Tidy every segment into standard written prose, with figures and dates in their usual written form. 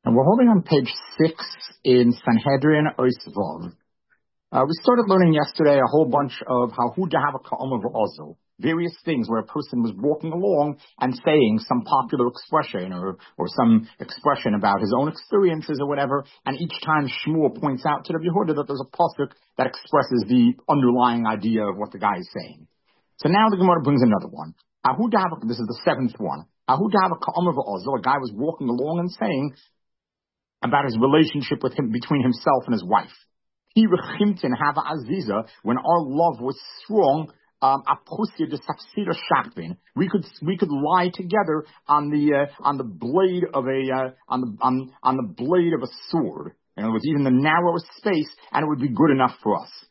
And we're holding on page 6 in Sanhedrin Oisvov. We started learning yesterday a whole bunch of how Hudahava Ka'omer V'Ozel, various things where a person was walking along and saying some popular expression or some expression about his own experiences or whatever, and each time Shmuel points out to the Yehuda that there's a pasuk that expresses the underlying idea of what the guy is saying. So now the Gemara brings another one. This is the 7th one. Hudahava Ka'omer V'Ozel, a guy was walking along and saying about his relationship with him, between himself and his wife. When our love was strong, we could lie together on the blade of a sword. In other words, even the narrowest space, and it would be good enough for us.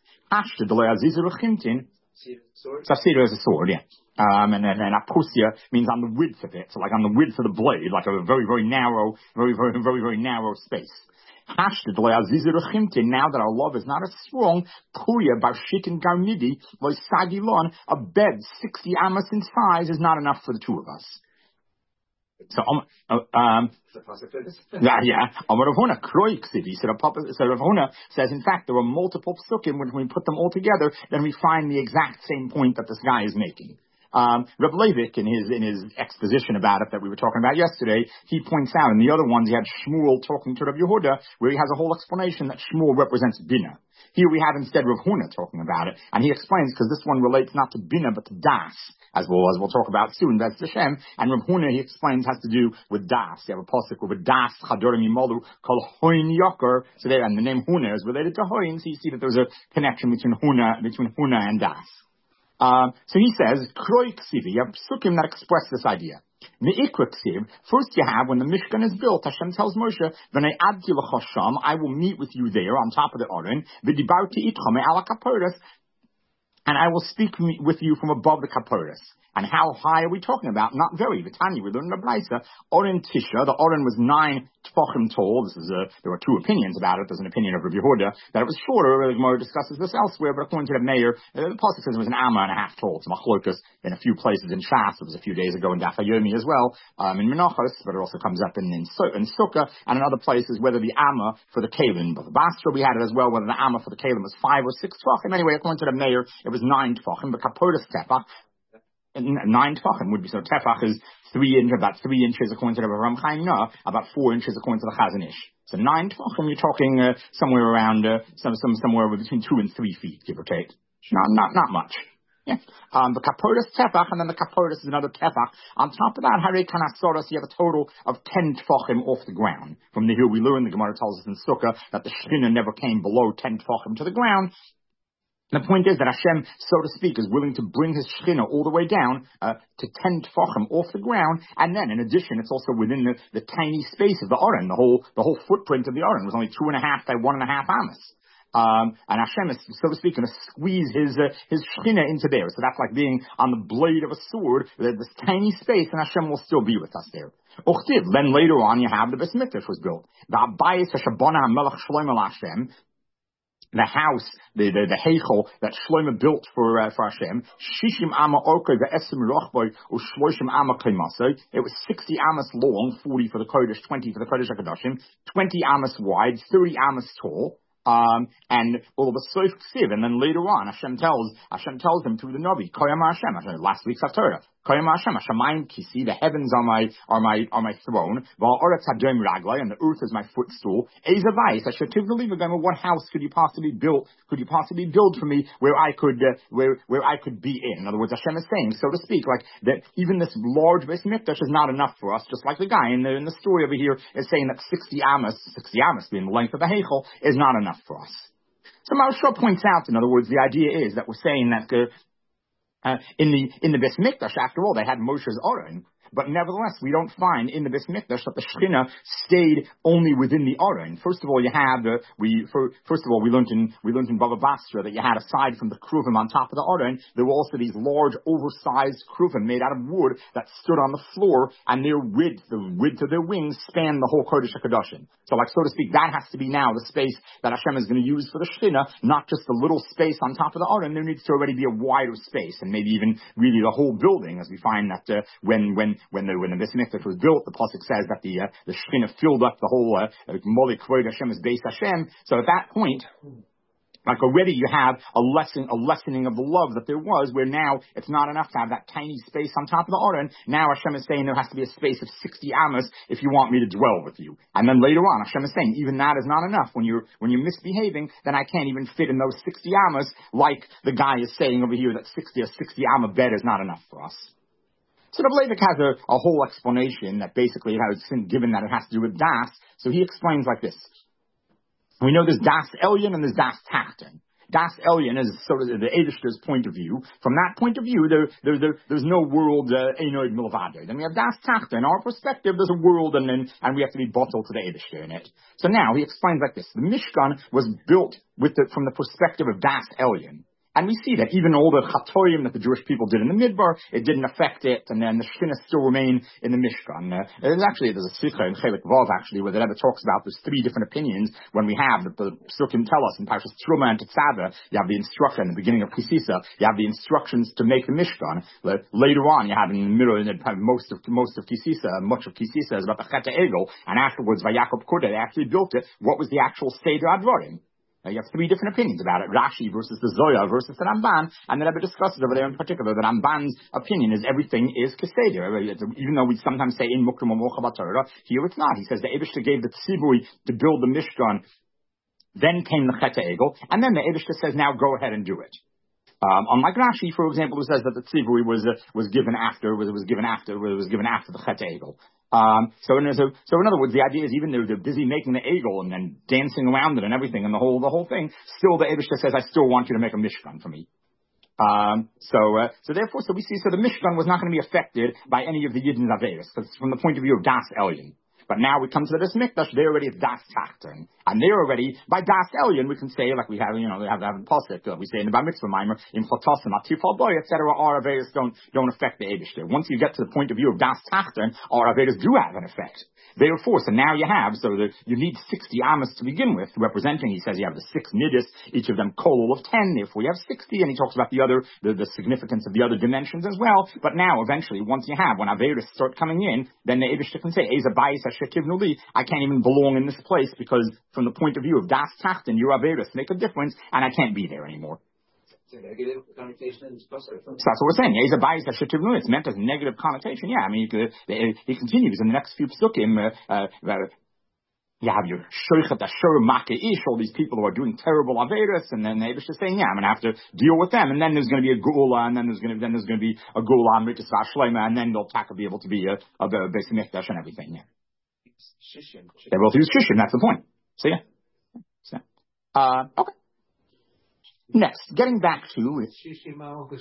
Safsira is a sword, yeah. And apusia means on the width of it, so like on the width of the blade, like a very, very narrow, very narrow space. Now that our love is not as strong, Puya Barshitin Garmidi, Sagilon, a bed 60 amas in size is not enough for the two of us. So, Rav Huna says, in fact, there are multiple psukim. When we put them all together, then we find the exact same point that this guy is making. Reb Leivik, in his exposition about it that we were talking about yesterday, he points out, in the other ones, he had Shmuel talking to Reb Yehuda, where he has a whole explanation that Shmuel represents Bina. Here we have instead Rav Huna talking about it, and he explains, because this one relates not to Bina, but to Das, as we'll talk about soon, that's Hashem, and Rav Huna, he explains, has to do with Das. You have a pasuk with Das, Chadorim Yimolu, Kol Hoin Yoker, so there, and the name Huna is related to Hoin, so you see that there's a connection between Huna and Das. So he says, Kroi Ksivi, you have psukim that express this idea. First you have, when the Mishkan is built, Hashem tells Moshe, V'nei adti l'chosham, I will meet with you there on top of the Aron, v'dibarti itcha me'ala kaporos, and I will speak with you from above the kaporos. And how high are we talking about? Not very. V'tani, we learned in the Braisa, Oren Tisha, the Oren was 9 tefachim tall. There were two opinions about it. There's an opinion of Rabbi Yehuda that it was shorter. The Gemara discusses this elsewhere, but according to the Meir, the pasuk says it was an amma and a half tall. It's machlokas in a few places in Shas. It was a few days ago in Daf Yomi as well, in Menachos, but it also comes up in Sukkah and in other places, whether the amma for the Kalim, but the Basra we had it as well, whether the amma for the Kalim was 5 or 6 tefachim. Anyway, according to the Meir, it was 9 tefachim, but kapodas tefach, 9 tefachim would be, so tefach is about 3 inches according to the Ram Chaim Nah, about 4 inches according to the Chazon Ish. So 9 tefachim, you're talking somewhere around somewhere between 2 and 3 feet, give or take. Not much. Yeah. The kapodas tefach, and then the kapodas is another tefach. On top of that, Harei Kanasoros, you have a total of 10 tefachim off the ground. From here we learn, the Gemara tells us in Sukkah, that the Shekhinah never came below 10 tefachim to the ground. The point is that Hashem, so to speak, is willing to bring his Shekhinah all the way down to 10 tefachim off the ground, and then in addition, it's also within the tiny space of the Aron. The whole footprint of the Aron was only 2.5 by 1.5 amas. And Hashem is, so to speak, going to squeeze his Shekhinah into there. So that's like being on the blade of a sword, this tiny space, and Hashem will still be with us there. Then later on, you have the Beis Mikdash was built. The Abayis HaShabana HaMelech Shlomo Hashem, the house, the Heichel that Shlomo built for Hashem, Shishim Ama Orkei ve'esim rochboi u'shloishim Ama Kaimasei. It was 60 amas long, 40 for the Kodesh, 20 for the Kodesh HaKadoshim, 20 amas wide, 30 amas tall. And all of a Soif Ksiv, and then later on, Hashem tells him through the Navi, Koyam Hashem, last week's Haftarah, Koyam Hashem, Hashemayim Kisi, the heavens are my throne, Va'oretz Hadom Raglai, and the earth is my footstool. Ezavais, what house could you possibly build for me where I could be in? In other words, Hashem is saying, so to speak, like that even this large Beis Mikdash is not enough for us, just like the guy in the story over here is saying that 60 amas being the length of the Heichel, is not enough for us. So Maharsha points out, in other words, the idea is that we're saying that in the Beis Mikdash, after all, they had Moshe's Aron, but nevertheless, we don't find in the Beis Mikdash that the Shekhinah stayed only within the Aron. First of all, we learned in Baba Basra that you had, aside from the kruvim on top of the Aron, there were also these large, oversized kruvim made out of wood that stood on the floor, and the width of their wings spanned the whole Kodesh HaKadoshim. So, like, so to speak, that has to be now the space that Hashem is going to use for the Shekhinah, not just the little space on top of the Aron. There needs to already be a wider space, and maybe even really the whole building, as we find that when when the Beis Hamikdash was built, the pasuk says that the Shekhinah filled up the whole Moli Kvod Hashem is Beis Hashem. So at that point, like already you have a lessening of the love that there was, where now it's not enough to have that tiny space on top of the Aron. Now Hashem is saying there has to be a space of 60 amos if you want me to dwell with you. And then later on, Hashem is saying even that is not enough. When you're misbehaving, then I can't even fit in those 60 amos, like the guy is saying over here that 60 amma bed is not enough for us. So the Leivik has a whole explanation that basically it has, given that it has to do with Das, so he explains like this. We know there's Das Elyon and there's Das Tachten. Das Elyon is sort of the Eibishter's point of view. From that point of view, there's no world Einoid Milvado. Then we have Das Tachten. In our perspective, there's a world and we have to be bottled to the Eibishter in it. So now he explains like this. The Mishkan was built from the perspective of Das Elyon. And we see that even all the chatorim that the Jewish people did in the Midbar, it didn't affect it, and then the Shekhinah still remain in the Mishkan. There's a sikha in Chelik Vav actually, where the Rebbe talks about there's three different opinions when we have that the Psukim tell us in Parshas Truma and Tetzaveh. You have the instruction in the beginning of Kisisa, you have the instructions to make the Mishkan. Later on, you have in the middle, most of Kisisa, much of Kisisa is about the Chet Egel, and afterwards, Vayakob Kodah, they actually built it. What was the actual Seder Advarim? You have three different opinions about it. Rashi versus the Zohar versus the Ramban. And the Rebbe discusses over there in particular that Ramban's opinion is everything is Keseder. Even though we sometimes say in Mukram or Mocha Torah, here it's not. He says the Eibishter gave the Tzibui to build the Mishkan. Then came the Chet Egel. And then the Eibishter says, now go ahead and do it. Unlike Rashi, for example, who says that the Tzivui was given after the Chet Egel. So in other words, the idea is even though they're busy making the Egel and then dancing around it and everything and the whole thing, still the Eibishter says, I still want you to make a Mishkan for me. So therefore, we see, the Mishkan was not going to be affected by any of the Yidden Averis, because from the point of view of Das Elyon. But now we come to the Beis Hamikdash, they're already at Das Tachten. And they're already, by Das Elyon, we can say, like we have, they have a pasuk, we say in the Bar Mitzvah Maimer, in Chotosim, Atifal Boy, etc., our Averis don't affect the Eibishter. Once you get to the point of view of Das Tachten, our Averis do have an effect. Therefore, so now you have, you need 60 amas to begin with, representing, he says you have the 6 midis, each of them kolol of 10, therefore you have 60, and he talks about the significance of the other dimensions as well. But now, eventually, once you have, when Averis start coming in, then the Eibishter can say, Eza Bayis Hashekivnuli, I can't even belong in this place, because from the point of view of Das Tachten, your Averis make a difference, and I can't be there anymore. It's a negative connotation. So that's what we're saying. It's meant as a negative connotation. Yeah, I mean, he continues in the next few psukim. You have your shoichet ashur makeish, all these people who are doing terrible averis, and then the Eibush is saying, yeah, I'm going to have to deal with them, and then there's going to be a geula, and then there's going to be a geula amritus v'ashleima, and then they'll be able to be a Beis Hamikdash and everything. Yeah, they both use shishim. That's the point. So yeah. Okay. Next, getting back to that's the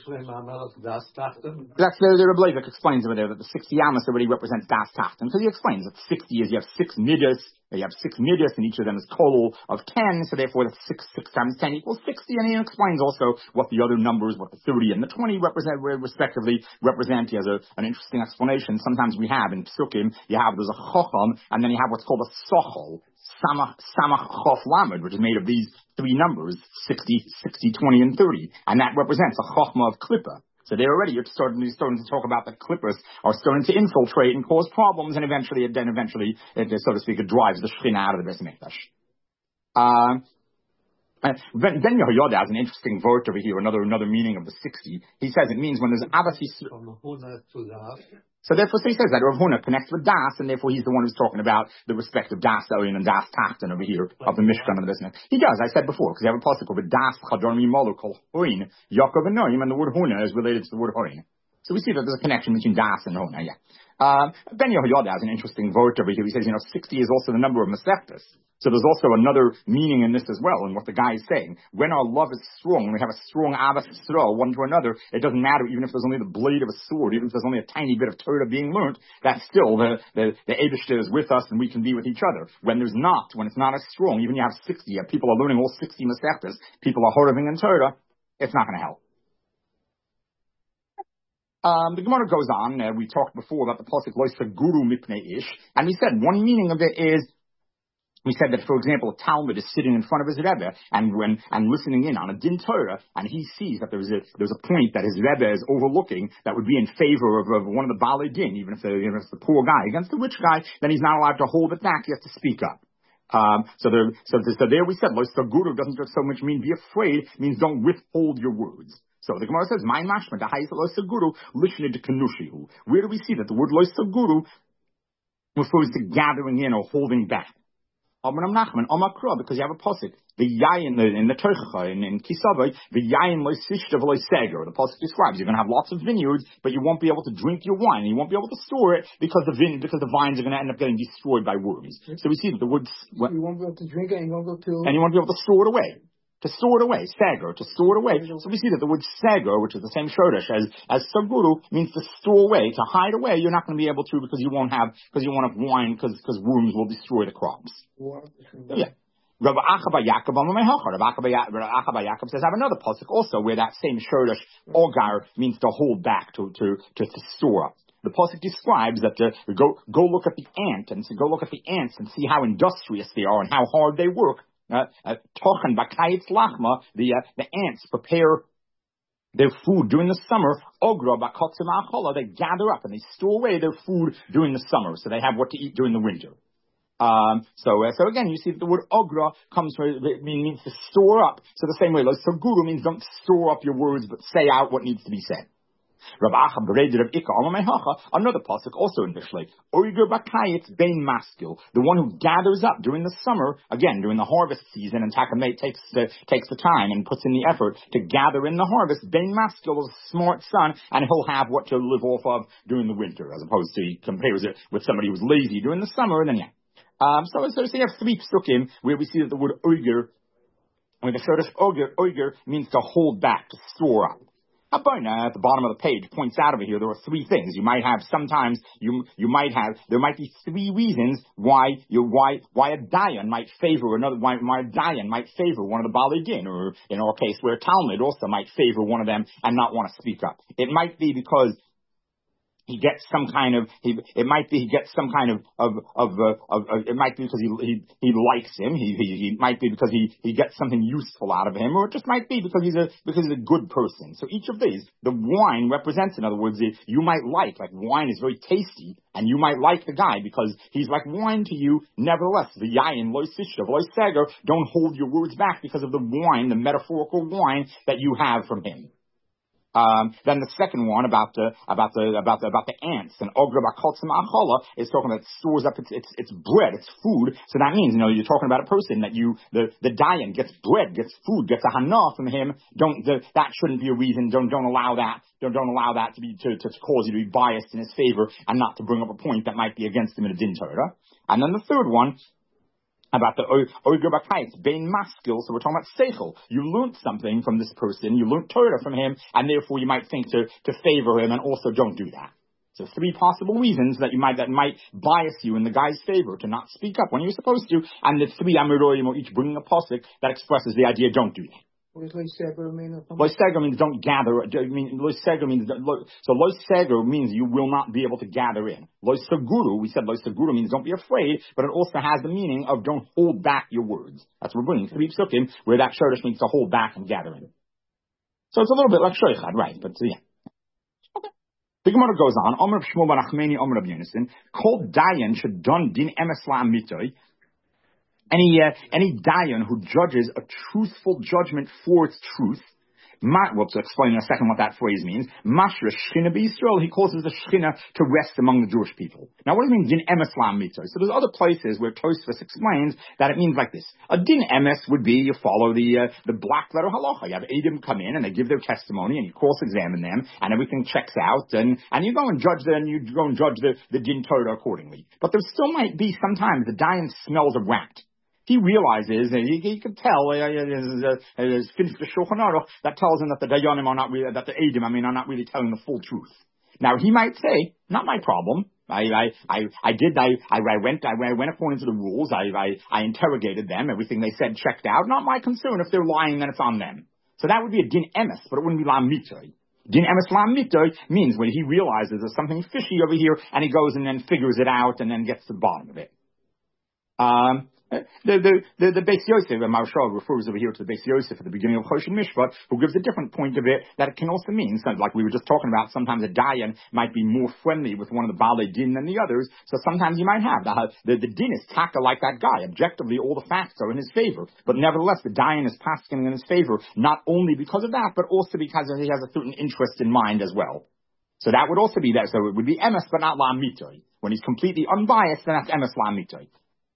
Rebbe Leivik explains over there that the 60 amas already represents Das Tachten. So he explains that 60 is you have 6 midas, and each of them is kolol of 10, so therefore that's 6 times 10 equals 60, and he explains also what the other numbers, what the 30 and the 20 respectively represent. He has an interesting explanation. Sometimes we have in Psukim, there's a chocham, and then you have what's called a sochol, samach chof lamed, which is made of these 3 numbers, 60, 20, and 30. And that represents a chochma of klippa. So they're already starting to talk about that clippers are starting to infiltrate and cause problems, and eventually, so to speak, it drives the Shekhinah out of the Beis Hamikdash. Ben Yehoyada has an interesting word over here, another meaning of the 60. He says it means when there's Abbas Yisrael. So therefore, he says that Rav Huna connects with Das, and therefore he's the one who's talking about the respective Das Elyon and Das Tachten over here of the Mishkan and the business. He does, I said before, because they have a pasuk with Das Chador Mimolu Kol Hoin Yaakov and Noim, and the word Huna is related to the word Hoin. So we see that there's a connection between Das and Huna. Yeah. Ben Yehoyada has an interesting word over here. He says, 60 is also the number of Masechtas. So there's also another meaning in this as well, in what the guy is saying. When our love is strong, when we have a strong Ahavas Yisrael one to another, it doesn't matter even if there's only the blade of a sword, even if there's only a tiny bit of Torah being learned, that's still the Eibishter is with us and we can be with each other. When it's not as strong, even you have 60, people are learning all 60 Masechtas, people are horoving in Torah, it's not going to help. The Gemara goes on. We talked before about the pasuk Lois Guru Mipnei Ish, and we said one meaning of it is We said that, for example, a Talmud is sitting in front of his Rebbe and listening in on a Din Torah, and he sees that there's a point that his Rebbe is overlooking that would be in favor of one of the Balei Din, even if it's the poor guy against the rich guy, then he's not allowed to hold it back. He has to speak up. So there we said, Lo Saguru doesn't just so much mean be afraid, it means don't withhold your words. So the Gemara says, "My mashma the highest Lo Saguru lishne de kanushihu." Where do we see that the word Lo Saguru refers to gathering in or holding back? Amram Nachman, Amakra, because you have a pasuk, the yayin in the Torah in Kisavai, the yayin lo sishta v'lo seger. The pasuk describes you're going to have lots of vineyards, but you won't be able to drink your wine, and you won't be able to store it because the vines are going to end up getting destroyed by worms. So we see that the word you won't be able to drink it, and you won't be able to store it away. To store it away, seger, to store it away. So we see that the word seger, which is the same shoresh as saguru, means to store away, to hide away. You're not going to be able to because you won't have wine because worms will destroy the crops. Yeah. Rabbi Achaba Yaakov says, I have another pasuk also where that same shoresh ogar means to hold back, to store up. The pasuk describes that go look at the ant and see how industrious they are and how hard they work. The ants prepare their food during the summer. They gather up and they store away their food during the summer, so they have what to eat during the winter. So again, you see that the word ogra means to store up. So the same way, saguru means don't store up your words, but say out what needs to be said. Another pasuk also in Mishlei, the one who gathers up during the summer, again during the harvest season, and Takamei takes the time and puts in the effort to gather in the harvest. Bein maskil is a smart son, and he'll have what to live off of during the winter, as opposed to he compares it with somebody who's lazy during the summer. And then so you have three psukim where we see that the word oiger, where the Shoresh oiger means to hold back, to store up. Abona at the bottom of the page points out over here there are three things. You might have sometimes there might be three reasons why a dayan might favor another, why a dayan might favor one of the Balei Din, or in our case where a Talmud also might favor one of them and not want to speak up. It might be because he gets some kind of, it might be because he likes him. He might be because he gets something useful out of him, or it just might be because he's a good person. So each of these, the wine represents, in other words, you might like wine is very tasty, and you might like the guy because he's like wine to you. Nevertheless, the yayin lo sishta lo seger, don't hold your words back because of the wine, the metaphorical wine that you have from him. Then the second one about the ants, and ogra bakotzim achola is talking about it stores up its bread, its food. So that means, you're talking about a person that the dayan gets bread, gets food, gets a hana from him. That shouldn't be a reason. Don't allow that. Don't allow that to cause you to be biased in his favor and not to bring up a point that might be against him in a din Torah. And then the third one, about the Oiger Bakayitz, Bein Maskil, so we're talking about Seichel. You learned something from this person, you learned Torah from him, and therefore you might think to favor him, and also don't do that. So three possible reasons that might bias you in the guy's favor to not speak up when you're supposed to, and the three Amiroyim are each bringing a pasuk that expresses the idea, don't do that. What does Loiseger mean? Loiseger means don't gather. Loiseger means Loiseger means you will not be able to gather in. Loiseguru, we said Loiseguru means don't be afraid, but it also has the meaning of don't hold back your words. That's what we're bringing. Three psukim where that shoresh means to hold back and gather in. So it's a little bit like shoichad, right? But yeah. Okay. The Gemara goes on. Omer Shmuel ben Achmeni, Omer Rabbi Yonasan, Kol dayan should done din emes la'amitoi. Any dayan who judges a truthful judgment for its truth, to explain in a second what that phrase means, Mashra Shechina b'Yisrael, he causes the Shechina to rest among the Jewish people. Now what does it mean, din emes la'amitoi? So there's other places where Tosfos explains that it means like this. A din emes would be you follow the black letter halacha. You have Eidim come in and they give their testimony and you cross-examine them and everything checks out and you go and judge the din Torah accordingly. But there still might be sometimes the dayan smells a rat. He realizes, and he can tell, there's finished the Shulchan Aruch that tells him that the Dayanim are not really, that the Eidim, are not really telling the full truth. Now he might say, not my problem. I went according to the rules. I interrogated them. Everything they said checked out. Not my concern. If they're lying, then it's on them. So that would be a din emes, but it wouldn't be la'amitoi. Din emes la'amitoi means when he realizes there's something fishy over here, and he goes and then figures it out and then gets to the bottom of it. The Beis Yosef, and Maharshal refers over here to the Beis Yosef at the beginning of Choshen Mishpat, who gives a different point of it, that it can also mean, so like we were just talking about, sometimes a Dayan might be more friendly with one of the Balei Din than the others, so sometimes you might have the Din is taka like that guy. Objectively, all the facts are in his favor, but nevertheless, the Dayan is passing in his favor, not only because of that, but also because he has a certain interest in mind as well. So that would also be that. So it would be emes, but not la'amitoi. When he's completely unbiased, then that's emes la'amitoi.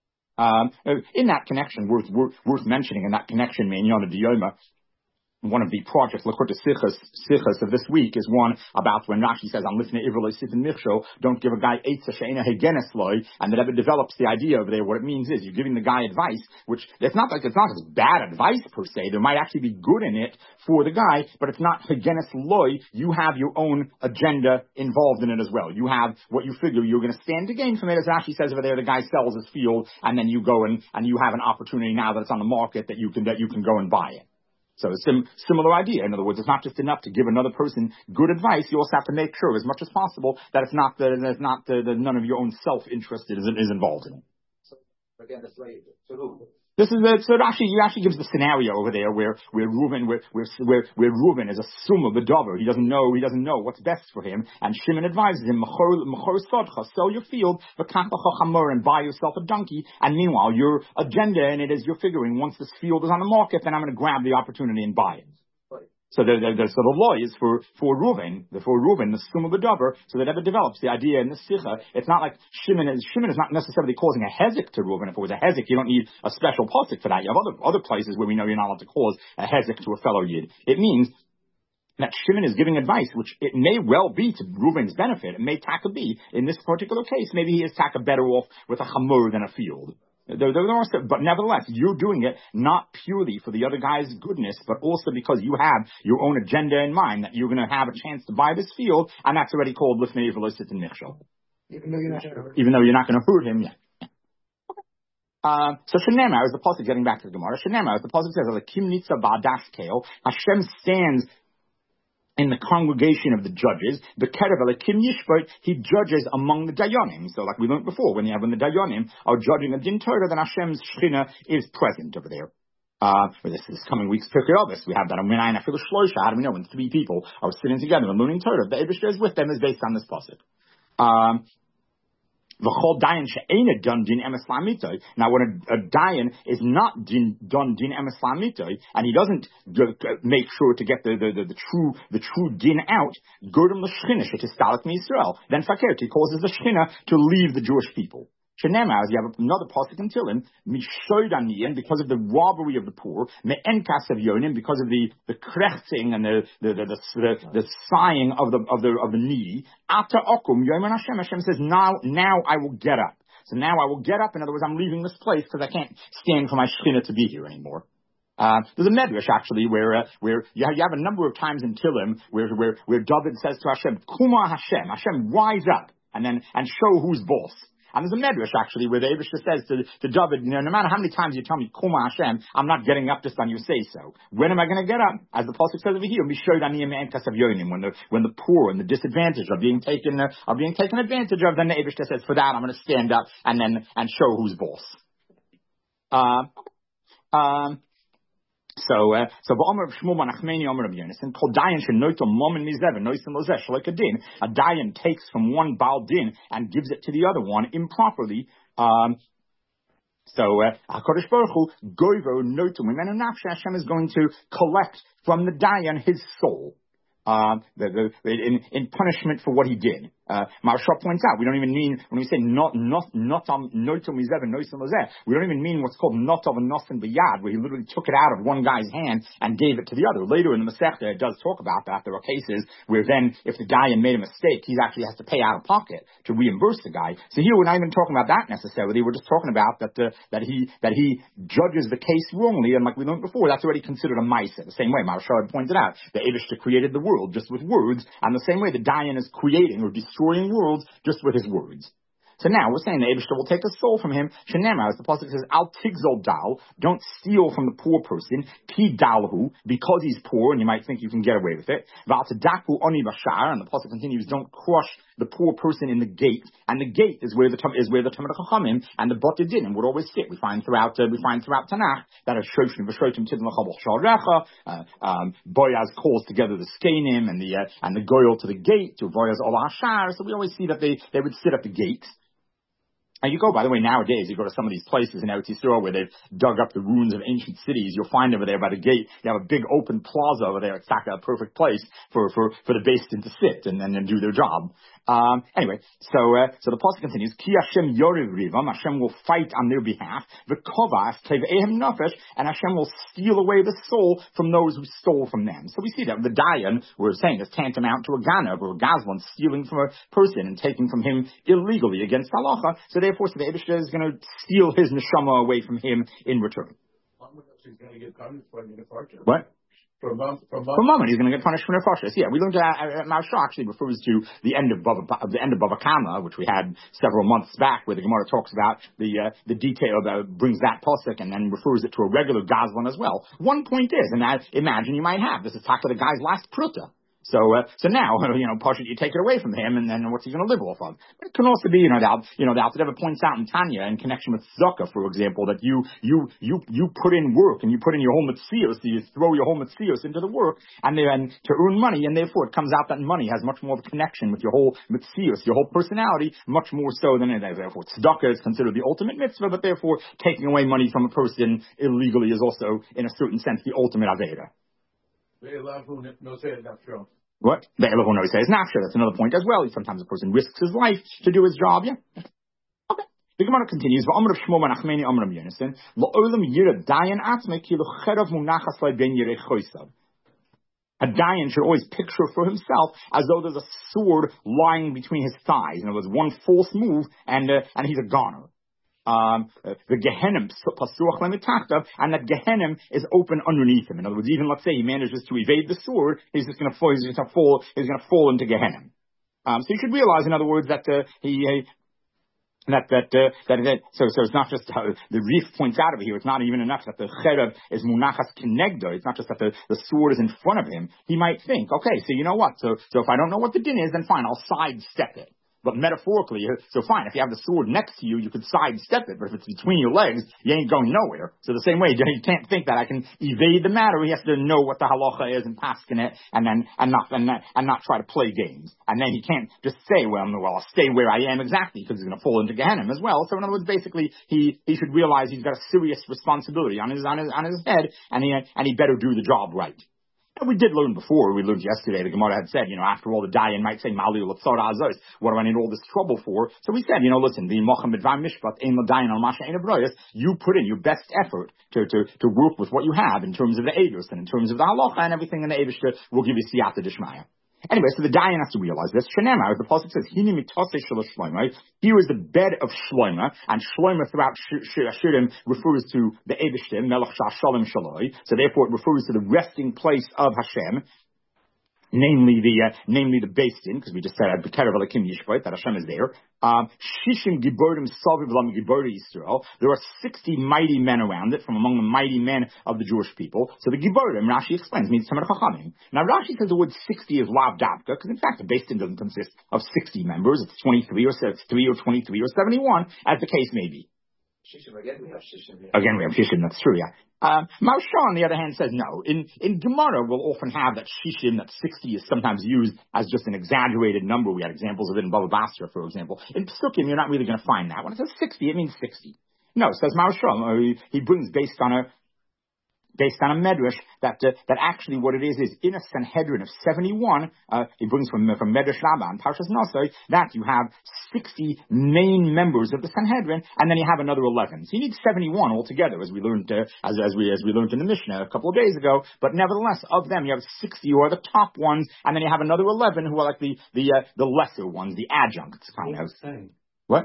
In that connection, worth mentioning, in that connection, Minyan Diyoma, one of the projects, Lakurta Sichas of this week, is one about when Rashi says, "I'm listening to Ivrei Sit and Michsho, don't give a guy Eitza She'ena Hegenes Loi," and that it develops the idea over there. What it means is you're giving the guy advice, which it's not as bad advice per se. There might actually be good in it for the guy, but it's not Hegenes Loi. You have your own agenda involved in it as well. You have what you figure you're going to stand to gain from it. As Rashi says over there, the guy sells his field, and then you go and you have an opportunity now that it's on the market that you can go and buy it. So a similar idea. In other words, it's not just enough to give another person good advice. You also have to make sure, as much as possible, that it's not none of your own self-interest is involved in it. So again, that's right. So who? This is so it actually gives the scenario over there where Reuben is a summa bedover. He doesn't know what's best for him, and Shimon advises him, Mechor sodcha, sell your field, and buy yourself a donkey. And meanwhile, your agenda in it is you're figuring once this field is on the market, then I'm going to grab the opportunity and buy it. So the law is for Reuven, the sum of the dover, so that ever develops the idea in the Sicha. It's not like Shimon is not necessarily causing a hezek to Reuven. If it was a hezek, you don't need a special pasuk for that. You have other places where we know you're not allowed to cause a hezek to a fellow yid. It means that Shimon is giving advice, which it may well be to Reuven's benefit. It may taka be, in this particular case, maybe he is taka better off with a chamor than a field. But nevertheless, you're doing it not purely for the other guy's goodness, but also because you have your own agenda in mind, that you're going to have a chance to buy this field, and that's already called Lifnei V'lo Sit and Michsho. Even though you're not going to hurt him yet. So Shenemar is the pasuk, getting back to the Gemara. Shenemar is the pasuk says, "Kim nitza ba'adas keo." Hashem stands in the congregation of the judges, the Kerev Kim Yishbot, he judges among the Dayanim. So like we learned before, when the Dayanim are judging a Din Torah, then Hashem's Shechina is present over there. This coming week's Pirkei Avos, we have that on Minayin Afilu Shloisha. How do we know when three people are sitting together and learning Torah? The Eibishter is with them is based on this pasuk. V'chol dayan she'ena done din emes la'amitoi. Now, when a dayan is not done din emes la'amitoi, and he doesn't make sure to get the true din out, gordom l'shchina she'tistalek miYisrael, then fakert, he causes the shchina to leave the Jewish people. Shenemaz, you have another pasuk in Tilim, mishoydaniyin, because of the robbery of the poor, me'enkas of yonim, because of the krechting and the sighing of the needy. Ata okum yomen Hashem. Hashem says, now I will get up. So now I will get up. In other words, I'm leaving this place because I can't stand for my shechina to be here anymore. There's a medrash actually where you have a number of times in Tilim where David says to Hashem, Kuma Hashem, rise up and show who's boss. And there's a medrash actually where the Eibishter says to David, no matter how many times you tell me Kuma Hashem, I'm not getting up just on your say so. When am I going to get up? As the pasuk says over here, when the poor and the disadvantaged are being taken advantage of, then the Eibishter says, for that I'm going to stand up and show who's boss. So ba'omer of Shmuel Nachmeni Omer of Yonason, kol dayan shenoito momen mizev noisim lozeh shloik a din. A dayan takes from one baal din and gives it to the other one improperly. So HaKadosh Baruch Hu goivo notum imenu nafshe. Hashem is going to collect from the dayan his soul. In punishment for what he did. Maharshal points out, we don't even mean, when we say we don't even mean what's called notov and nosen b'yad, where he literally took it out of one guy's hand and gave it to the other. Later in the Masechta, it does talk about that. There are cases where then, if the guy made a mistake, he actually has to pay out of pocket to reimburse the guy. So here we're not even talking about that necessarily. We're just talking about that he judges the case wrongly, and like we learned before, that's already considered a ma'aseh. The same way Maharshal had pointed out, the Eibishter created the world just with words, and the same way the Dayan is creating or destroying worlds just with his words. So now we're saying the Eibishter will take the soul from him. Shenema, as the pasuk says, Al tigzol dal, don't steal from the poor person. Ki dalhu, because he's poor, and you might think you can get away with it. Val tadaku oni bashar, and the pasuk continues, don't crush the poor person in the gate. And the gate is where the Talmid Chachamim and the Bate Dinim would always sit. We find throughout Tanakh that a Shoshim v'Shotim Tidin l'Chabal Sharecha. Boaz calls together the Skenim and the Goyal to the gate to Boaz Ol Hashar. So we always see that they would sit at the gate. And you go, by the way, nowadays, you go to some of these places in Eretz Yisrael where they've dug up the ruins of ancient cities. You'll find over there by the gate, you have a big open plaza over there. It's like a perfect place for the Beis Din to sit and then do their job. Anyway, so the pasuk continues, Ki Hashem Yorev Rivam, Hashem will fight on their behalf, V'kovas Teve'ehem Nafesh, and Hashem will steal away the soul from those who stole from them. So we see that the Dayan, we're saying, is tantamount to a Ganav or a Gazlan, stealing from a person and taking from him illegally against halacha. So therefore, the Eibishter is going to steal his neshama away from him in return. What? For a moment, he's going to get punished for nefashos. Yeah, we learned that Maharsha actually refers to the end of Bava Kama, which we had several months back, where the Gemara talks about the detail about brings that pasuk and then refers it to a regular Gazlan as well. One point is, and imagine you might have this is talk to the guy's last pruta. So now, Pasha, you take it away from him, and then what's he going to live off of? But it can also be, the Alter points out in Tanya, in connection with Tzedakah, for example, that you put in work, and you put in your whole Metzios, so you throw your whole Metzios into the work, and then to earn money, and therefore it comes out that money has much more of a connection with your whole Metzios, your whole personality, much more so than therefore Tzedakah is considered the ultimate mitzvah, but therefore taking away money from a person illegally is also, in a certain sense, the ultimate Aveda. What? The Elohim knows says nafsha. That's another point as well. Sometimes a person risks his life to do his job. Yeah. Okay. The Gemara continues. A dayan should always picture for himself as though there's a sword lying between his thighs. In other words, one false move and he's a goner. The Gehenim pasuach lemitachtav, and that Gehenim is open underneath him. In other words, even let's say he manages to evade the sword, he's going to fall into Gehenim. So you should realize, in other words, that so it's not just the Rif points out over here. It's not even enough that the cherev is munachas kenegdo. It's not just that the sword is in front of him. He might think, okay, so you know what? So if I don't know what the din is, then fine, I'll sidestep it. But metaphorically, so fine, if you have the sword next to you, you could sidestep it. But if it's between your legs, you ain't going nowhere. So the same way, you can't think that I can evade the matter. He has to know what the halacha is and paskin it, and not try to play games. And then he can't just say, well, I'll stay where I am exactly, because he's going to fall into Gehenna as well. So in other words, basically, he should realize he's got a serious responsibility on his head, and he better do the job right. And we did learn before, we learned yesterday, the Gemara had said, after all, the Dayan might say, Mali l'tzara azos, what do I need all this trouble for? So we said, listen, the Mocham B'dvar Mishpat, Ein l'Dayan al-Masha Ein Abroyas, you put in your best effort to work with what you have in terms of the Eidos and in terms of the Halacha and everything, and the Eibishter will give you Siyata Dishmaya. Anyway, so the Dayan has to realize this. Shenema, as the pasuk says, Hini mitosei shel Shlomo. Here is the bed of Shlomo, and Shlomo throughout Shirim refers to the Eibishter, Melech Shalom Shaloi. So therefore, it refers to the resting place of Hashem. Namely the Beis Din, because we just said B'kerev Elokim Yishpot, that Hashem is there. Shishim Giborim Saviv Lam Gibori Yisrael. There are 60 mighty men around it, from among the mighty men of the Jewish people. So the Giborim, Rashi explains, means Tamar Chachamim. Now Rashi says the word 60 is Lav Davka, because in fact the Beis Din doesn't consist of 60 members. It's 23 or 23 or 71, as the case may be. Again, we have Shishim. Again, we have Shishim, that's true, yeah. Maharsha, on the other hand, says no. In Gemara, we'll often have that Shishim, that 60 is sometimes used as just an exaggerated number. We had examples of it in Bava Basra, for example. In Psukim, you're not really going to find that. When it says 60, it means 60. No, says Maharsha, he brings based on a medrash that actually what it is in a Sanhedrin of 71, he brings from Medrash Rabbah and Parshas Nosoi, that you have 60 main members of the Sanhedrin, and then you have another 11. So you need 71 altogether, as we learned as we learned in the Mishnah a couple of days ago. But nevertheless, of them you have 60 who are the top ones, and then you have another 11 who are like the lesser ones, the adjuncts kind of. Saying. What?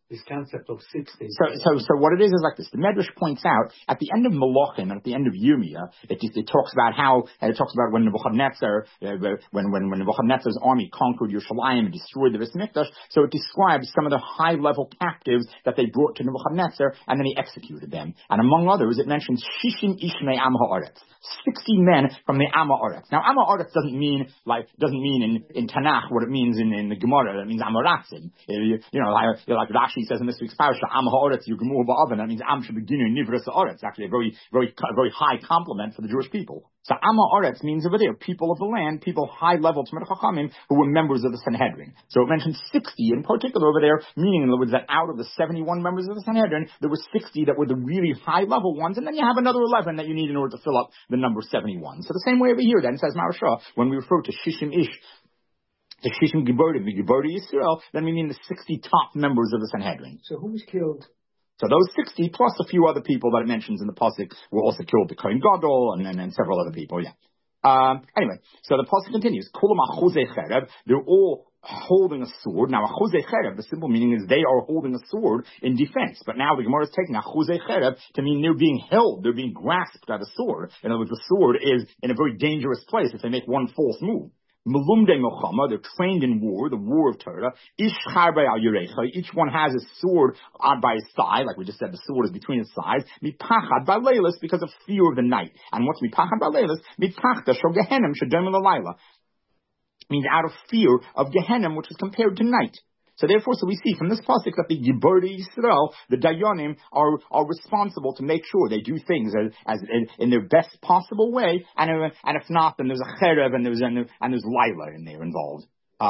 this concept of 60. So what it is like this. The Medrash points out at the end of Malachim and at the end of Yirmiyah, it talks about when Nebuchadnezzar, when Nebuchadnezzar's army conquered Yerushalayim and destroyed the Beis Mikdash. So it describes some of the high-level captives that they brought to Nebuchadnezzar, and then he executed them. And among others, it mentions Shishim Ishmei Am Haaretz, 60 men from the Am Haaretz. Now, Am Haaretz doesn't mean in Tanakh what it means in the Gemara. That means Amoratzim. Like Rashi says in this week's parasha, Am Haaretz Yugmur Ba'avan. That means Am Shebeginu Nivras Haaretz. Actually, a very high compliment for the Jewish people. So Am Haaretz means over there, people of the land, people high level Talmidei Chachamim who were members of the Sanhedrin. So it mentions 60 in particular over there, meaning in other words that out of the 71 members of the Sanhedrin, there were 60 that were the really high level ones, and then you have another 11 that you need in order to fill up the number 71. So the same way over here then says Maharsha, when we refer to Shishim Ish, the Shishim Giborim, the Gibori Yisrael, then we mean the 60 top members of the Sanhedrin. So who was killed? So those 60 plus a few other people that it mentions in the pasuk were also killed. The Kohen Gadol and several other people. Yeah. Anyway, so the pasuk continues. Kulam achuzei cherev. They're all holding a sword. Now achuzei cherev, the simple meaning is they are holding a sword in defense. But now the Gemara is taking achuzei cherev to mean they're being held, they're being grasped by the sword. In other words, the sword is in a very dangerous place if they make one false move. Melumde Mochama, they're trained in war, the war of Torah. Ish Charbei al Yerecha, each one has a sword by his side, like we just said, the sword is between his sides. Mipachad Baleilis, because of fear of the night. And what's Mipachad Baleilis? Mitachta Shel Gehenim Shadom Laila. Means out of fear of Gehenim, which is compared to night. So therefore, we see from this pasuk that the Giborei Yisrael, the Dayanim, are responsible to make sure they do things as in their best possible way, and if not, then there's a cherev and there's Lila in there involved.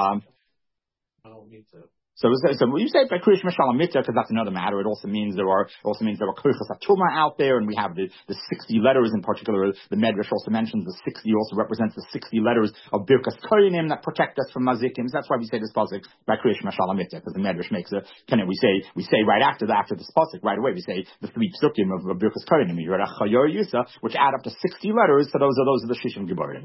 So when you say by Kriyish Mashal Mitzvah, because that's another matter, it also means there are Kirchas Atuma out there, and we have the 60 letters in particular. The Medrash also mentions the 60 also represents the 60 letters of Birkas Kohanim that protect us from Mazikim. So that's why we say this pasuk by Kriyish Mashal Mitzvah, because the Medrash makes we say right after this pasuk right away we say the 3 psukim of Birkas Kohanim, which add up to 60 letters. So those are the Shishim Giborim.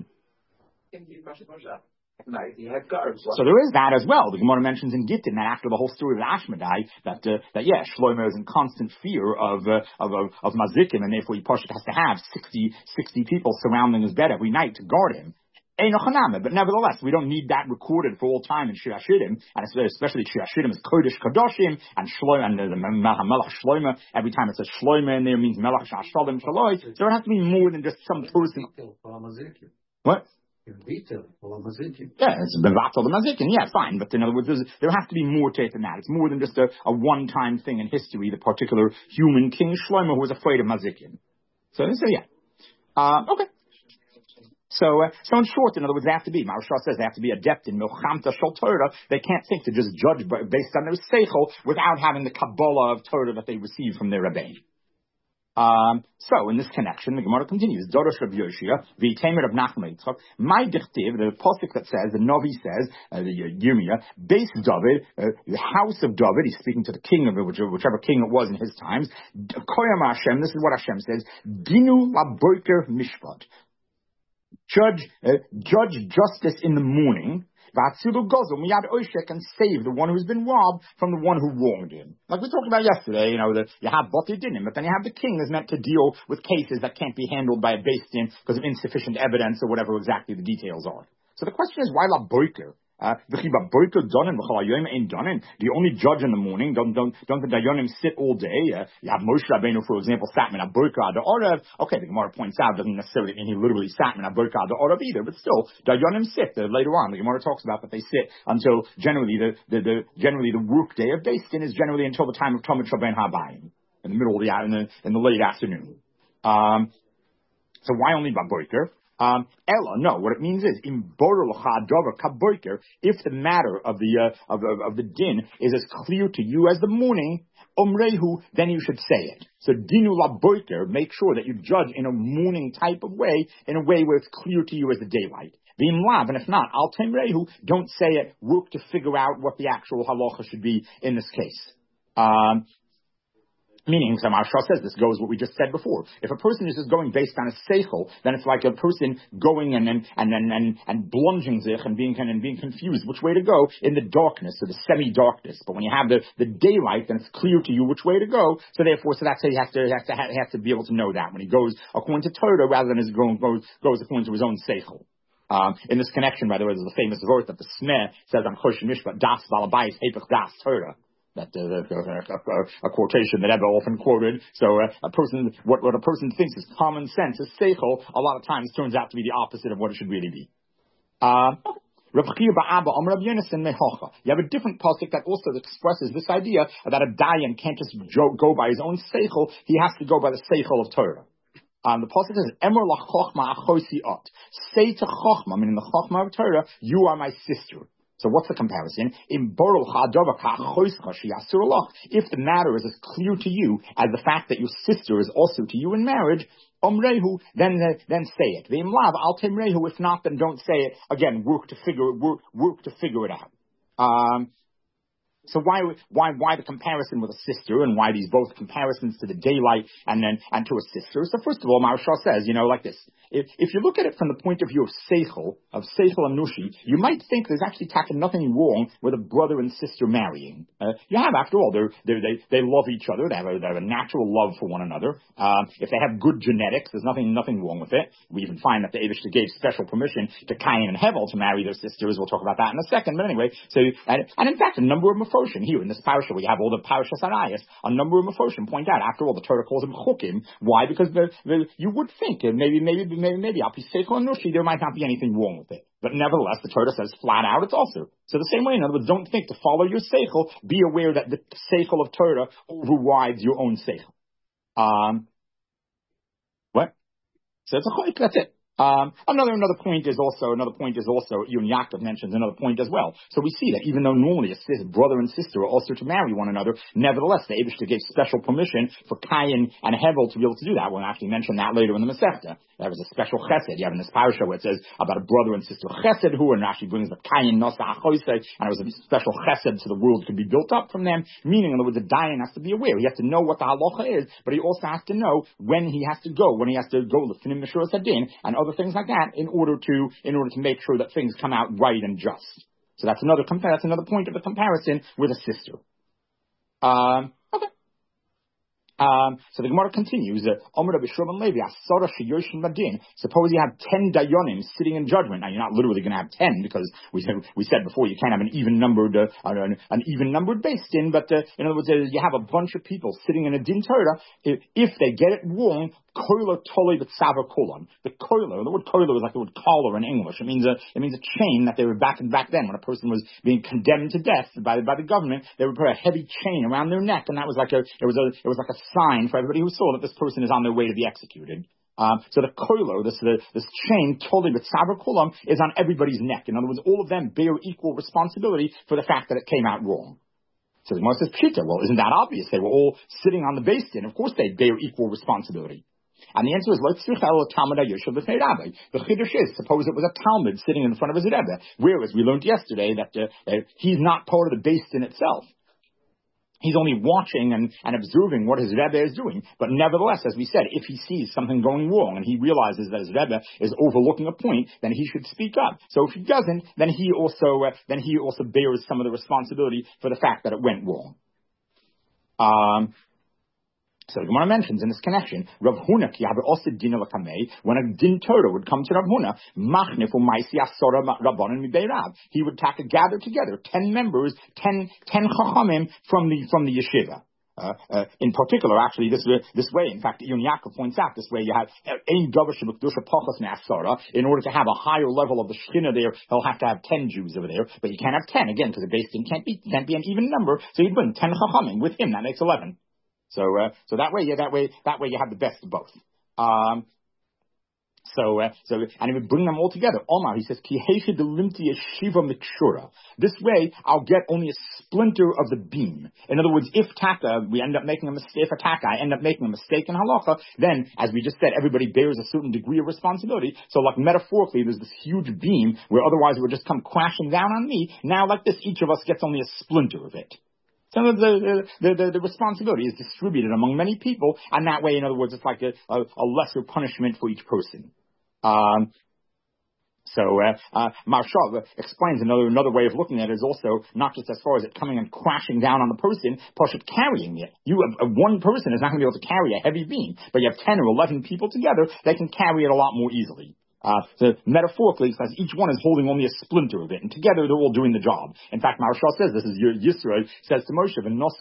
So there is that as well. The Gemara mentions in Gittin that after the whole story of Ashmedai, that Shlomo is in constant fear of Mazikim, and therefore he has to have 60 people surrounding his bed every night to guard him. But nevertheless, we don't need that recorded for all time in Shir Hashirim, and especially Shir Hashirim is Kodesh Kadoshim, and Shlomo, and the Melech Shlomo, every time it says Shlomo in there means Melech Shashalim Shaloi, so it has to be more than just some person. What? Yeah, it's Bevatel the Mazikin. Yeah, fine. But in other words, there has to be more to it than that. It's more than just a one-time thing in history, the particular human king Shlomo who was afraid of Mazikin. So yeah. Okay. So in short, in other words, they have to be, Maharsha says, they have to be adept in Milchamta Shel Torah. They can't think to just judge based on their seichel without having the Kabbalah of Torah that they received from their Rebbein. So in this connection, the Gemara continues. Dorosh Rabbi Yoshia, v'Tamer of Nachman Yitzchak, my dichtiv, the pasuk that says, the Novi says, the Yirmiyah, Beis David, the house of David. He's speaking to the king of it, whichever king it was in his times. Koyam Hashem. This is what Hashem says. Dinu laboker mishpat. Judge justice in the morning. And save the one who's been robbed from the one who wronged him. Like we talked about yesterday, that you have Bati Dinim, but then you have the king is meant to deal with cases that can't be handled by a Beis Din because of insufficient evidence or whatever exactly the details are. So the question is, why La Boiker? Do you only judge in the morning? Don't the Dayanim sit all day? You have Moshe Rabbeinu, for example, sat min haboker ad ha'orev. Okay, the Gemara points out doesn't necessarily mean he literally sat min haboker ad ha'orev either, but still Dayanim sit later on. The Gemara talks about that they sit until generally the work day of Beis Din is generally until the time of Talmud Shaben Habayim in the middle of in the late afternoon. So why only Baboker? Ella, no. What it means is, if the matter of the din is as clear to you as the morning, umrehu, then you should say it. So dinu laboker, make sure that you judge in a morning type of way, in a way where it's clear to you as the daylight. V'imlav, and if not, al temrehu, don't say it. Work to figure out what the actual halacha should be in this case. Meaning, so Maharsha says this goes what we just said before. If a person is just going based on a seichel, then it's like a person going and blunging zich and being confused which way to go in the darkness or the semi-darkness. But when you have the daylight, then it's clear to you which way to go. So therefore, that's how he has to be able to know that when he goes according to Torah rather than goes according to his own seichel. In this connection, by the way, there's a famous verse that the Smeh says on Choshen Mishpat, Das Valabayis Hepech Das Torah. That a quotation that Ebba often quoted. So a person, what a person thinks is common sense, is seichel, a lot of times turns out to be the opposite of what it should really be. You have a different pasuk that also expresses this idea that a dayan can't just go by his own seichel; he has to go by the seichel of Torah. The pasuk says, "Emor lachokma achosiot." Say to chokma, meaning the chokma of Torah, "You are my sister." So what's the comparison? If the matter is as clear to you as the fact that your sister is also to you in marriage, omrehu, then say it. If not, then don't say it. Again, work to figure it out. So why the comparison with a sister, and why these both comparisons to the daylight and to a sister? So first of all, Maharsha says, like this. If you look at it from the point of view of seichel and nushi, you might think there's actually nothing wrong with a brother and sister marrying. You have, after all, they love each other. They have a natural love for one another. If they have good genetics, there's nothing wrong with it. We even find that the Eibishter gave special permission to Cain and Hevel to marry their sisters. We'll talk about that in a second. But anyway, so and in fact, a number of Mephoshim here in this parasha, we have all the parashas Arayos. A number of Mephoshim point out. After all, the Torah calls them chukim. Why? Because you would think maybe Api Seichel and Nushi, there might not be anything wrong with it. But nevertheless, the Torah says flat out it's also. So the same way, in other words, don't think to follow your Seichel, be aware that the Seichel of Torah overrides your own Seichel. What? So it's a choik, that's it. Another point is also, Yun Yaakov mentions another point as well. So we see that even though normally a brother and sister are also to marry one another, nevertheless, the Eibishter gave special permission for Cain and Hevel to be able to do that. We'll actually mention that later in the Masechta. There was a special chesed. You have in this parasha where it says about a brother and sister chesed who, and actually brings the Cain Nosa Achoise, and it was a special chesed so the world could be built up from them. Meaning, in other words, the dayan has to be aware. He has to know what the halacha is, but he also has to know when he has to go l'finim mishuras hadin and other things like that in order to make sure that things come out right and just. So that's another point of the comparison with a sister. Okay. So the Gemara continues. Suppose you have 10 dayanim sitting in judgment. Now you're not literally going to have 10 because we said before you can't have an even numbered beis din. But in other words, you have a bunch of people sitting in a din Torah. If they get it wrong, koiler tolei b'tzavar kolon. The word koiler is like the word collar in English. It means a chain that they were back then when a person was being condemned to death by the government. They would put a heavy chain around their neck, and that was like a sign for everybody who saw that this person is on their way to be executed. So the koilo, this chain, totally with saber kulam, is on everybody's neck. In other words, all of them bear equal responsibility for the fact that it came out wrong. So the Gemara says, Pshita, well, isn't that obvious? They were all sitting on the beis din. Of course they bear equal responsibility. And the answer is, the chiddush is, suppose it was a Talmud sitting in front of his Rebbe, whereas we learned yesterday that he's not part of the beis din itself. He's only watching and observing what his Rebbe is doing. But nevertheless, as we said, if he sees something going wrong and he realizes that his Rebbe is overlooking a point, then he should speak up. So if he doesn't, then he also bears some of the responsibility for the fact that it went wrong. So the Gemara mentions in this connection, Rav Huna ki have also din l'kamei, when a din Torah would come to Rav Huna, machnif u'maisi asora rabbanon mibei Rav. He would gather together 10 members, 10 chachamim from the yeshiva. In particular, actually, this way, in fact, Yun Yaakov points out, this way you have ein davar shebekdusha pachas me'asara. In order to have a higher level of the Shechina there, he'll have to have 10 Jews over there, but you can't have 10 again because the beis din can't be an even number. So he'd bring 10 chachamim with him. That makes 11. So that way you have the best of both. And he would bring them all together. Omar, he says, this way I'll get only a splinter of the beam. In other words, if I end up making a mistake in halacha, then, as we just said, everybody bears a certain degree of responsibility. So like metaphorically, there's this huge beam where otherwise it would just come crashing down on me. Now like this, each of us gets only a splinter of it. So the responsibility is distributed among many people, and that way, in other words, it's like a lesser punishment for each person. Maharshal explains another way of looking at it is also not just as far as it coming and crashing down on the person, plus it carrying it. One person is not going to be able to carry a heavy beam, but you have 10 or 11 people together, they can carry it a lot more easily. So metaphorically, it says each one is holding only a splinter of it, and together they're all doing the job. In fact, Maharshal says, this is Yisro, says to Moshe,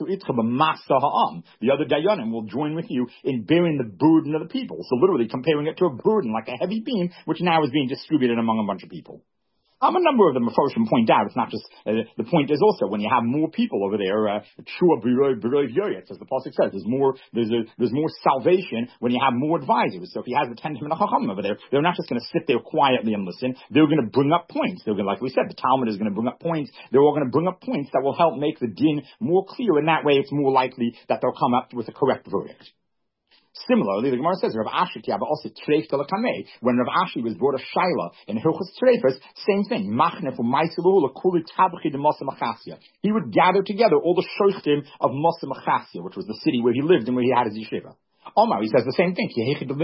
the other Dayanim will join with you in bearing the burden of the people. So literally comparing it to a burden, like a heavy beam, which now is being distributed among a bunch of people. A number of them, Mephoshim point out, it's not just, the point is also, when you have more people over there, as the Pasuk says, there's more salvation when you have more advisors. So if he has the 10 Chachamim over there, they're not just going to sit there quietly and listen, they're going to bring up points. They're going to, like we said, the Talmud is going to bring up points. They're all going to bring up points that will help make the din more clear, and that way it's more likely that they'll come up with a correct verdict. Similarly, the Gemara says, Rav Ashi also treif to l'kamei. When Rav Ashi was brought a shaila in Hilchos Treifas, same thing. Machne for ma'isilu l'kuli tabchi de Masa Machasia. He would gather together all the shochtim of Masa Machasia, which was the city where he lived and where he had his yeshiva. Omar, he says the same thing.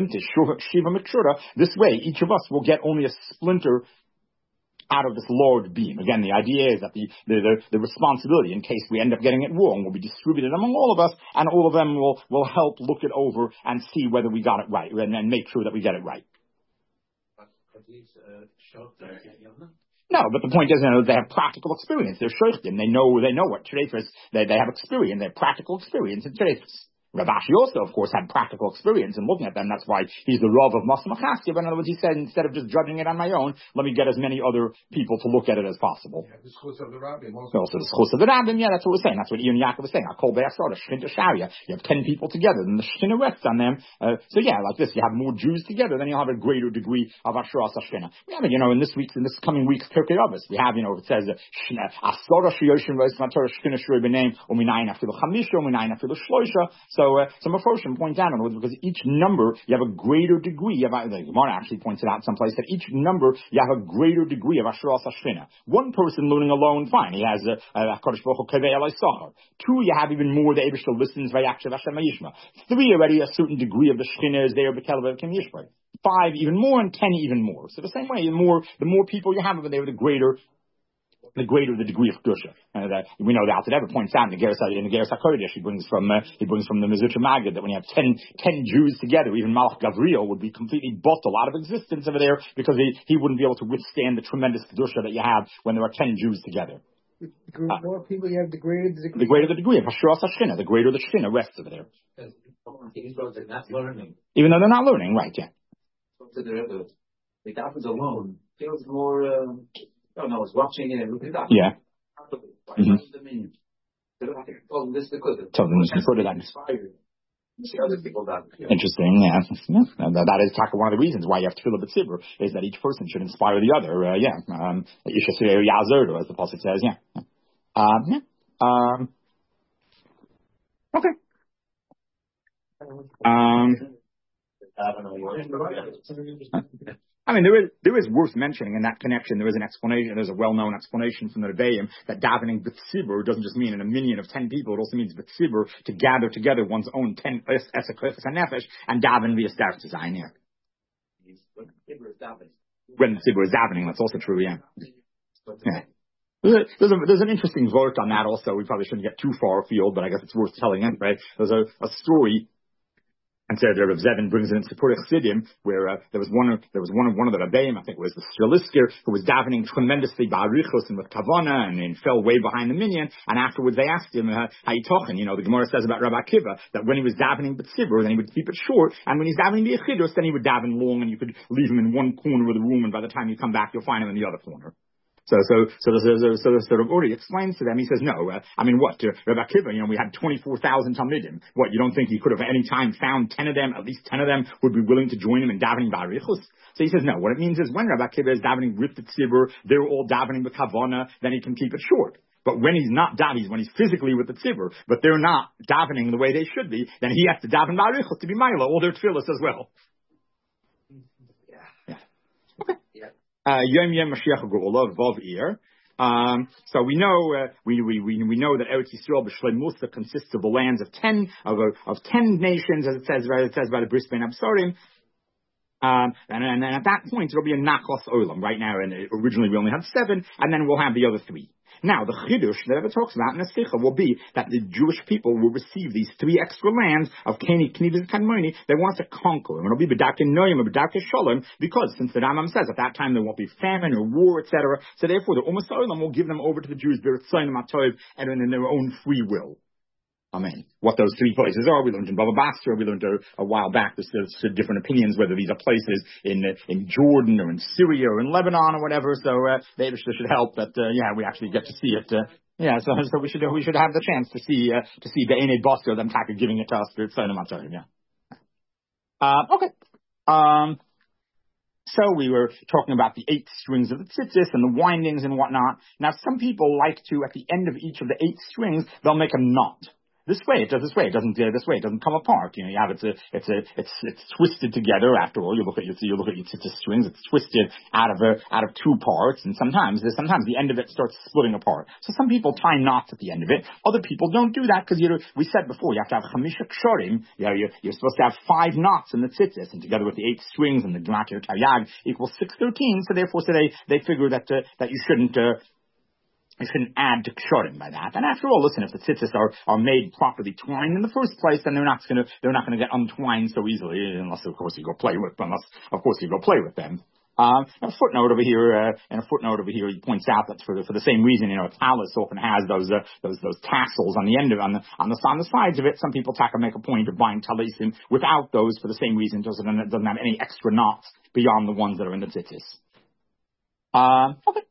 This way, each of us will get only a splinter out of this large beam. Again, the idea is that the responsibility, in case we end up getting it wrong, will be distributed among all of us, and all of them will help look it over and see whether we got it right, and make sure that we get it right. No, but the point is, they have practical experience. They're shaykhim. They know what treifas. They have experience. They have practical experience in treifas. Rav Ashi also, of course, had practical experience in looking at them. That's why he's the Rav of Masa Machasia. But in other words, he said, instead of just judging it on my own, let me get as many other people to look at it as possible. Yeah, the schus of the Rabbim also. Also, the schus of the Rabbim, yeah, that's what we're saying. That's what Ian Yaakov was saying. Akol Be'asar, the Shchinta Sharia. You have 10 people together, then the Shchina rests on them. So yeah, like this, you have more Jews together, then you'll have a greater degree of Asheras Hashchina. We have, in this coming week's Pirkei Avos, we have, it says, Asara Shiyoshim Reis Matorah Shchina Shurei B'Neim, U'minayin Afilu Chamisha, U'minayin Afilu Shloisha. So point out on it, because each number you have a greater degree of, the Gemara actually points it out someplace, that each number you have a greater degree of Asheras Hashchina. One person learning alone, fine, he has HaKadosh Baruch Hu Kevei Eloi Sachar. Two, you have even more, the Eibishter listens, Vayakshav Hashem Yishma. Three, already a certain degree of the Shchina is there, Bekel V'Kim Yishma. 5, even more, and 10, even more. So the same way, the more people you have over there, the greater the degree of kedusha. We know the Alter Rebbe points out in the Geras HaKodesh, he brings from the Mezutra Maggid that when you have 10 Jews together, even Malach Gavriel would be completely bottled out of existence over there, because he wouldn't be able to withstand the tremendous kedusha that you have when there are 10 Jews together. The more people you have, the greater the degree. The greater the degree of Asheras Hashchina, the greater the Shchina rests over there. They're not learning. Even though they're not learning, right? Yeah. So the Davids alone feels more. I don't know. It's watching it and looking at. Yeah. Mm-hmm. Interesting, yeah. That is one of the reasons why you have Tefillah B'Tzibur, is that each person should inspire the other. Yishasir Yazur, as the Pasuk says. Okay. There is worth mentioning in that connection. There is an explanation. There's a well-known explanation from the Rebbeim that davening b'tzibur doesn't just mean in a minyan of 10 people. It also means b'tzibur, to gather together one's own 10 esek nefesh and daven via starz design. Yeah. When the tzibur is davening, that's also true. Yeah. Yeah. There's an interesting vort on that also. We probably shouldn't get too far afield, but I guess it's worth telling anyway. There's a story. And so Rav Zevin brings it in Sipurei Chassidim, where there was one of the Rebbeim, I think it was the Strelisker, who was davening tremendously ba'arichos and with kavana, and fell way behind the minyan. And afterwards they asked him, how you talking? The Gemara says about Rabbi Akiva that when he was davening b'tzibur, then he would keep it short, and when he's davening b'yechidus, then he would daven long, and you could leave him in one corner of the room, and by the time you come back, you'll find him in the other corner. So Rav Uri explains to them, he says, no, what, Rabbi Akiva, we had 24,000 Talmidim. What, you don't think he could have at any time found 10 of them, at least 10 of them would be willing to join him in davening ba'arichus? So he says, no, what it means is when Rabbi Akiva is davening with the tzibur, they're all davening with kavana, then he can keep it short. But when he's not davening, when he's physically with the tzibur, but they're not davening the way they should be, then he has to daven ba'arichus to be ma'ila, all their tefillas as well. Yom Mashiach Geula Vav Ir. So we know that Eretz Yisrael B'Shlei Musa consists of the lands of 10 nations, as it says by the Bris Ben Absorim. And at that point it'll be a Nachos Olam. Right now, and originally we only had 7, and then we'll have the other 3. Now, the Chidush that it talks about in the Sikha will be that the Jewish people will receive these 3 extra lands of Keni, Knivas, Kadmoni. They want to conquer them. It'll be B'Darkei Noam, B'Darkei Shalom, because since the Rambam says at that time there won't be famine or war, etc. So therefore, the Umas Olam will give them over to the Jews, B'Ritzayin Matov, and in their own free will. Amen. What those 3 places are, we learned in Baba Basra, we learned a while back. There's different opinions whether these are places in Jordan or in Syria or in Lebanon or whatever. So maybe it should help that we actually get to see it. So we should have the chance to see the Einei Basra, them taka giving it to us. Okay. So we were talking about the 8 strings of the tzitzis and the windings and whatnot. Now some people like to, at the end of each of the 8 strings, they'll make a knot. This way it does. This way it doesn't. This way it doesn't come apart. You have it's twisted together. After all, you look at your tzitzis strings. It's twisted out of 2 parts, and sometimes the end of it starts splitting apart. So some people tie knots at the end of it. Other people don't do that because we said before you have to have chamisha kshorim. You're supposed to have 5 knots in the tzitzis, and together with the 8 strings and the gematria taryag equals 613. So therefore, they figure that you shouldn't add to kshorim by that. And after all, listen, if the tzitzis are made properly twined in the first place, then they're not going to get untwined so easily, unless of course you go play with them. A footnote over here, he points out that for the same reason, a talus often has those tassels on the end of on the sides of it. Some people make a point of buying talisim without those for the same reason, so it doesn't have any extra knots beyond the ones that are in the tzitzis. Okay.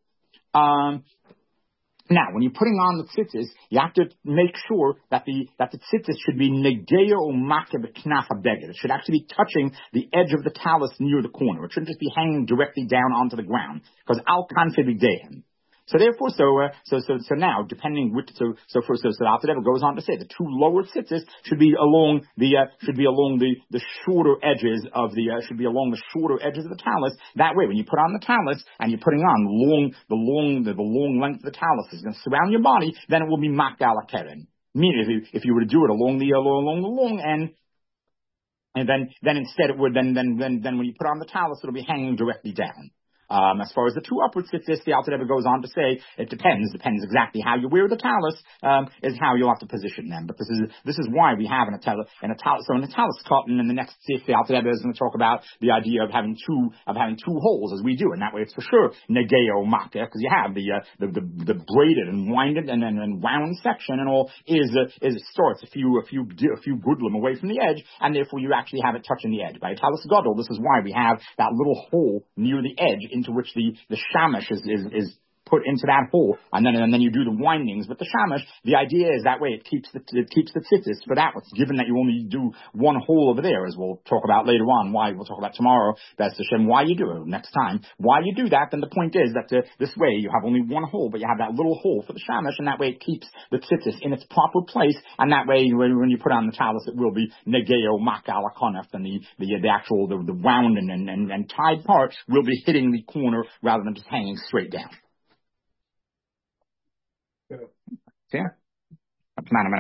Now, when you're putting on the tzitzis, you have to make sure that the tzitzis should be negeya or makeh b'knaf habeged. It should actually be touching the edge of the talus near the corner. It shouldn't just be hanging directly down onto the ground, because al kanfei b'dehem. So therefore, so now, depending which, the Alter Rebbe goes on to say the 2 lower tzitzis should be along the shorter edges of the talus. That way, when you put on the talus and you're putting on the long length of the talus is going to surround your body, then it will be makeh ala keren. Meaning, if you were to do it along the long end, and then instead it would then when you put on the talus, it'll be hanging directly down. As far as the 2 upward tzitzis, the Alter Rebbe goes on to say it depends exactly how you wear the talus, is how you'll have to position them. But this is why we have in a talus. So in the talus cotton, in the next tzif, the Alter Rebbe is going to talk about the idea of having two holes as we do, and that way it's for sure negeo makeh, because you have the braided and winded and wound section and all is starts a few gudlim away from the edge, and therefore you actually have it touching the edge. By a talus gadol, this is why we have that little hole near the edge into which the shamash is put into that hole, and then you do the windings with the shamash. The idea is that way it keeps the tzitzis for that. Given that you only do 1 hole over there, as we'll talk about later on, we'll talk about tomorrow, B'ez Hashem, why you do it next time. Why you do that, then the point is that this way you have only 1 hole, but you have that little hole for the shamash, and that way it keeps the tzitzis in its proper place, and that way when you put on the talus, it will be negeo makeh ala konef, and the actual wound and tied part will be hitting the corner rather than just hanging straight down. Yeah.